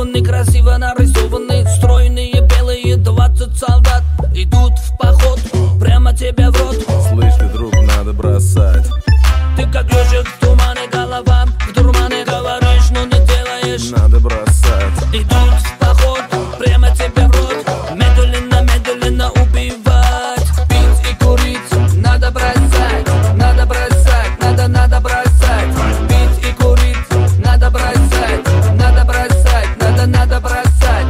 Нарисованный, красиво нарисованный, стройные белые 20 солдат идут в поход, прямо тебе в рот. Слышь ты, друг, надо бросать. Ты как ежик в тумане, голова в дурмане, говоришь, но не делаешь. Надо бросать. Идут в поход, прямо тебе в рот. Медленно, медленно убивать. Пить и курить, надо бросать. Надо бросать, надо бросать. Пить и курить, надо бросать. Надо бросать, надо бросать.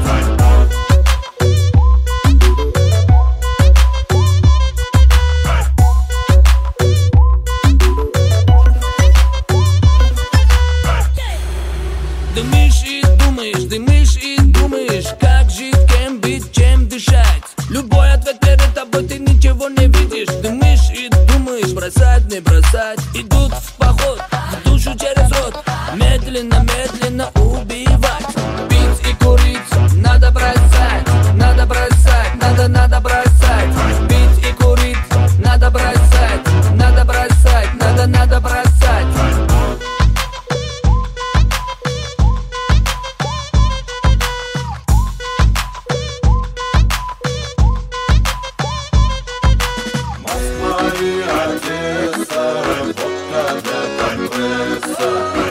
Дымишь и думаешь, как жить, кем быть, чем дышать. Любой ответ перед тобой, ты ничего не видишь. Дымишь и думаешь, бросать, не бросать. Идут в поход, в душу через рот. Медленно, медленно убивать. Пить и курить, надо бросать. Надо бросать, надо бросать. Пить и курить, надо бросать. Надо бросать, надо бросать. Одесса, работа для прогресса.